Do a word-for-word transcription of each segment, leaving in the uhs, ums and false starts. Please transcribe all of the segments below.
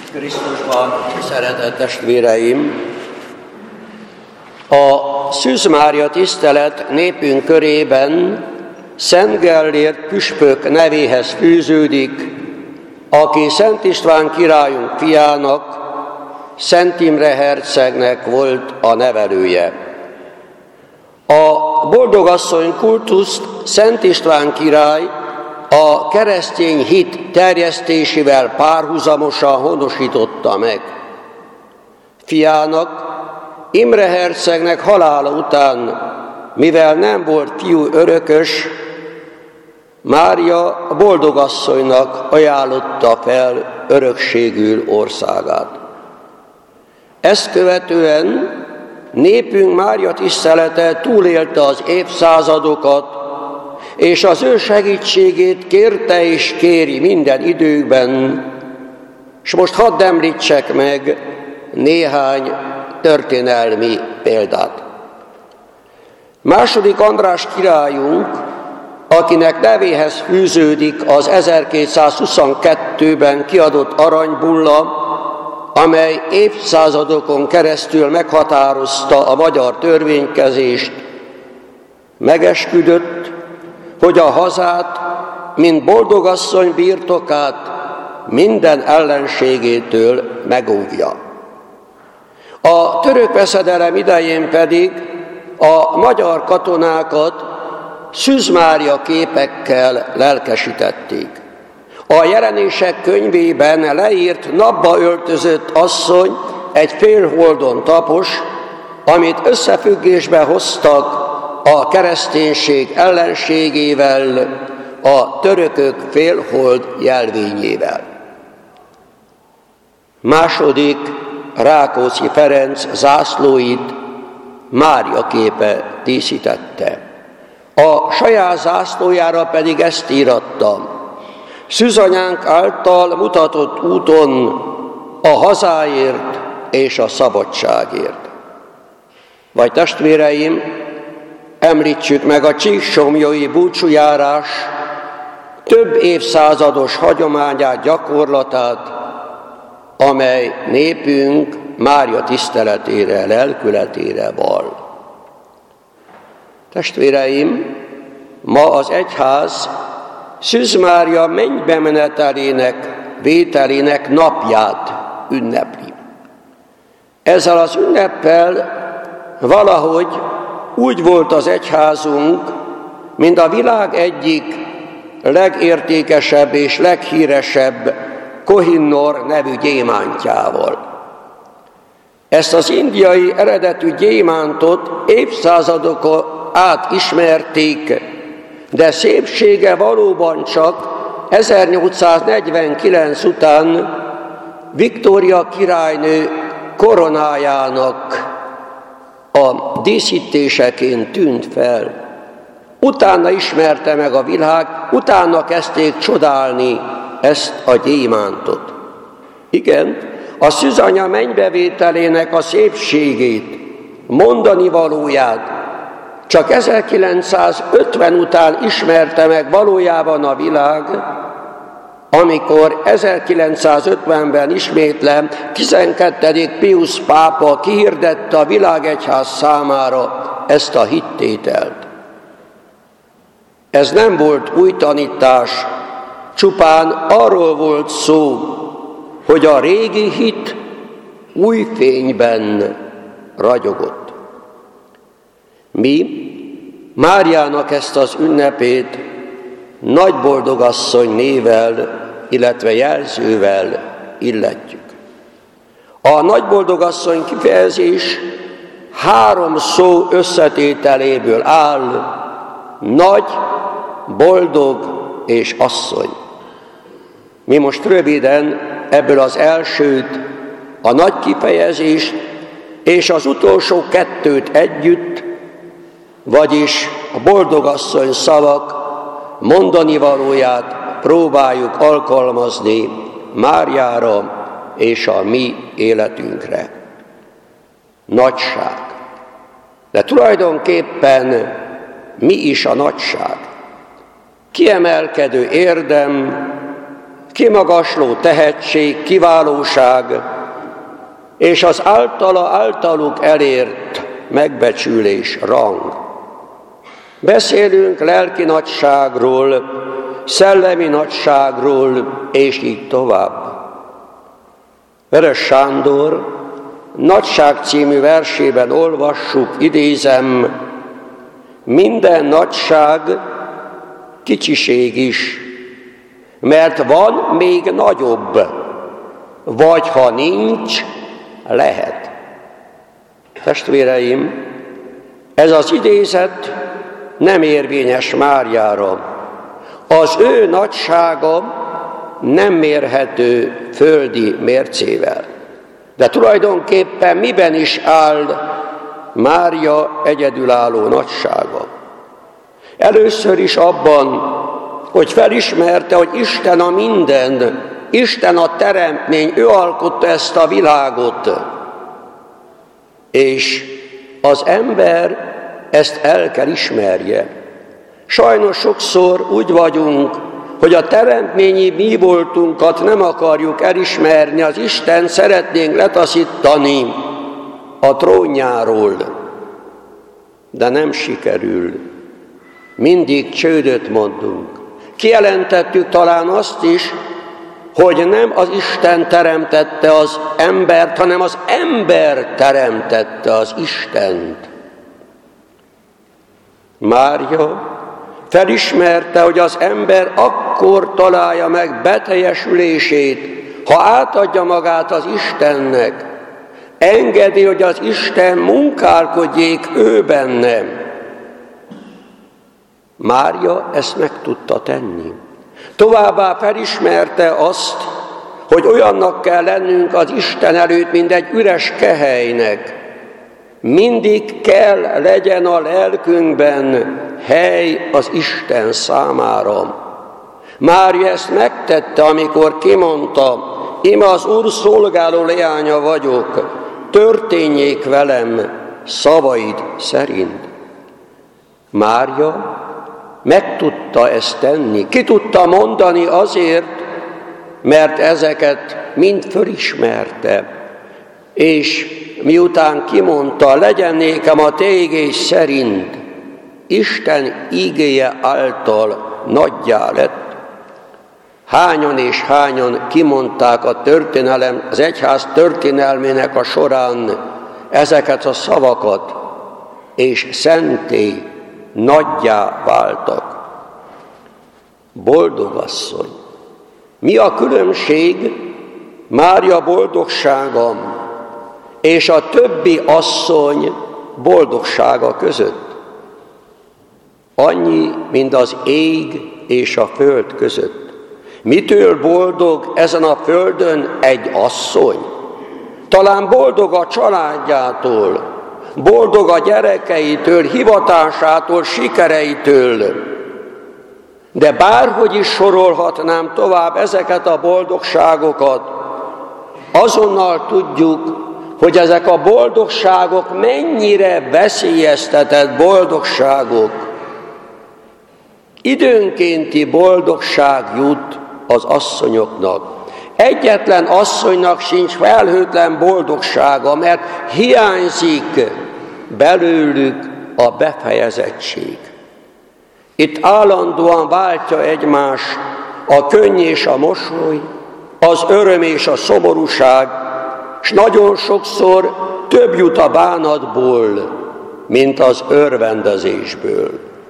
Krisztusban, szeretett testvéreim! A Szűz Mária tisztelet népünk körében Szent Gellért püspök nevéhez fűződik, aki Szent István királyunk fiának, Szent Imre hercegnek volt a nevelője. A boldogasszony kultuszt Szent István király a keresztény hit terjesztésével párhuzamosan honosította meg. Fiának, Imre hercegnek halála után, mivel nem volt fiú örökös, Mária boldogasszonynak ajánlotta fel örökségül országát. Ezt követően népünk Mária tisztelete túlélte az évszázadokat, és az ő segítségét kérte és kéri minden időkben, és most hadd említsek meg néhány történelmi példát. Második András királyunk, akinek nevéhez fűződik az ezerkétszázhuszonkettőben kiadott aranybulla, amely évszázadokon keresztül meghatározta a magyar törvénykezést, megesküdött, hogy a hazát, mint boldogasszony birtokát minden ellenségétől megóvja. A török veszedelem idején pedig a magyar katonákat Szűz Mária képekkel lelkesítették. A Jelenések könyvében leírt napba öltözött asszony egy félholdon tapos, amit összefüggésbe hoztak a kereszténység ellenségével, a törökök félhold jelvényével. Második Rákóczi Ferenc zászlóit Mária képe díszítette. A saját zászlójára pedig ezt íratta: Szűzanyánk által mutatott úton a hazáért és a szabadságért. Vagy testvéreim, említsük meg a csíksomlyói búcsújárás több évszázados hagyományát, gyakorlatát, amely népünk Mária tiszteletére, lelkületére val. Testvéreim, ma az egyház Szűz Mária mennybe menetelének, vételének napját ünnepli. Ezzel az ünneppel valahogy úgy volt az egyházunk, mint a világ egyik legértékesebb és leghíresebb Koh-i-Noor nevű gyémántjával. Ezt az indiai eredetű gyémántot évszázadokon át ismerték, de szépsége valóban csak ezernyolcszáznegyvenkilenc után Viktória királynő koronájának a díszítéseként tűnt fel. Utána ismerte meg a világ, utána kezdték csodálni ezt a gyémántot. Igen, a szűzanya mennybevételének a szépségét, mondani valóját csak ezerkilencszázötven után ismerte meg valójában a világ, amikor ezerkilencszázötvenben ismétlem tizenkettedik Piusz pápa kihirdette a világegyház számára ezt a hittételt. Ez nem volt új tanítás, csupán arról volt szó, hogy a régi hit új fényben ragyogott. Mi Máriának ezt az ünnepét Nagy Boldogasszony névvel, illetve jelzővel illetjük. A Nagy Boldogasszony kifejezés három szó összetételéből áll: nagy, boldog és asszony. Mi most röviden ebből az elsőt, a nagy kifejezést és az utolsó kettőt együtt, vagyis a boldogasszony szavak mondani valóját próbáljuk alkalmazni Máriára és a mi életünkre. Nagyság. De tulajdonképpen mi is a nagyság? Kiemelkedő érdem, kimagasló tehetség, kiválóság, és az általa általuk elért megbecsülés, rang. Beszélünk lelki nagyságról, szellemi nagyságról, és így tovább. Veres Sándor Nagyság című versében olvassuk, idézem, minden nagyság kicsiség is, mert van még nagyobb, vagy ha nincs, lehet. Testvéreim, ez az idézet nem érvényes Máriára. Az ő nagysága nem mérhető földi mércével. De tulajdonképpen miben is áll Mária egyedülálló nagysága? Először is abban, hogy felismerte, hogy Isten a minden, Isten a teremtmény, ő alkotta ezt a világot, és az ember ezt el kell ismerje. Sajnos sokszor úgy vagyunk, hogy a teremtményi mi voltunkat nem akarjuk elismerni, az Isten szeretnénk letaszítani a trónjáról, de nem sikerül. Mindig csődöt mondunk. Kijelentettük talán azt is, hogy nem az Isten teremtette az embert, hanem az ember teremtette az Istent. Mária felismerte, hogy az ember akkor találja meg beteljesülését, ha átadja magát az Istennek, engedi, hogy az Isten munkálkodjék ő bennem. Mária ezt meg tudta tenni. Továbbá felismerte azt, hogy olyannak kell lennünk az Isten előtt, mint egy üres kehelynek. Mindig kell legyen a lelkünkben hely az Isten számára. Mária ezt megtette, amikor kimondta, íme az Úr szolgáló leánya vagyok, történjék velem szavaid szerint. Mária meg tudta ezt tenni, ki tudta mondani azért, mert ezeket mind fölismerte, és miután kimondta, legyen nékem a te igéd szerint, Isten igéje által nagyjá lett. Hányan és hányan kimondták a történelem, az egyház történelmének a során ezeket a szavakat, és szenté, nagyjá váltak. Boldogasszony. Mi a különbség Mária boldogsága és a többi asszony boldogsága között? Annyi, mint az ég és a föld között. Mitől boldog ezen a földön egy asszony? Talán boldog a családjától, boldog a gyerekeitől, hivatásától, sikereitől. De bárhogy is sorolhatnám tovább ezeket a boldogságokat, azonnal tudjuk, hogy ezek a boldogságok mennyire veszélyeztetett boldogságok. Időnkénti boldogság jut az asszonyoknak. Egyetlen asszonynak sincs felhőtlen boldogsága, mert hiányzik belőlük a befejezettség. Itt állandóan váltja egymást a könny és a mosoly, az öröm és a szomorúság, és nagyon sokszor több jut a bánatból, mint az örvendezésből.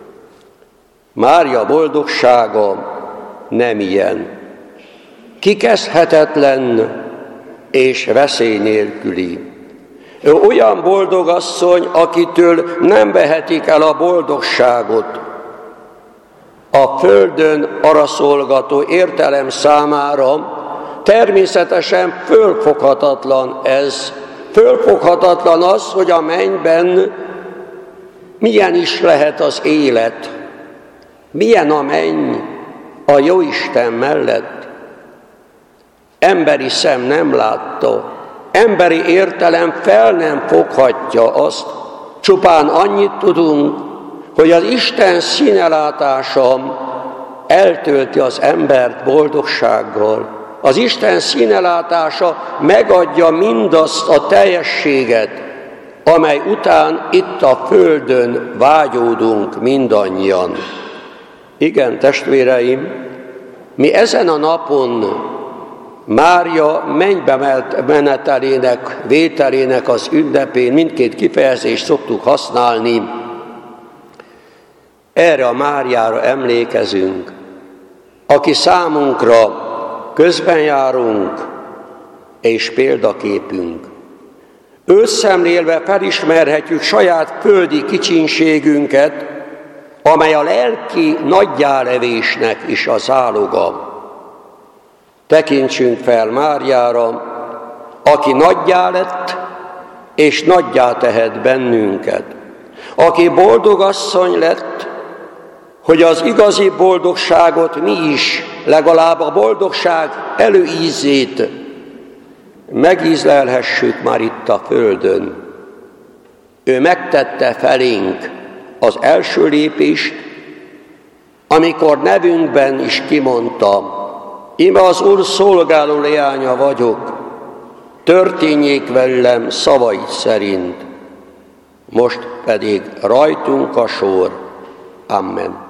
Mária boldogsága nem ilyen. Kikezdhetetlen és veszély nélküli. Ő olyan boldog asszony, akitől nem vehetik el a boldogságot. A földön araszolgató értelem számára természetesen fölfoghatatlan ez. Fölfoghatatlan az, hogy a mennyben milyen is lehet az élet. Milyen a menny a Jóisten mellett. Emberi szem nem látta, emberi értelem fel nem foghatja azt. Csupán annyit tudunk, hogy az Isten színelátása eltölti az embert boldogsággal. Az Isten színelátása megadja mindazt a teljességet, amely után itt a földön vágyódunk mindannyian. Igen, testvéreim, mi ezen a napon Mária mennybe menetelének, vételének az ünnepén mindkét kifejezést szoktuk használni. Erre a Máriára emlékezünk, aki számunkra közben járunk és példaképünk. Őt szemlélve felismerhetjük saját földi kicsinségünket, amely a lelki nagyjálevésnek is a záloga. Tekintsünk fel Máriára, aki nagyjá lett, és nagyjá tehet bennünket. Aki boldogasszony lett, hogy az igazi boldogságot mi is, legalább a boldogság előízét megízlelhessük már itt a földön. Ő megtette felénk az első lépést, amikor nevünkben is kimondta: íme az Úr szolgáló leánya vagyok, történjék velem szavai szerint. Most pedig rajtunk a sor. Amen.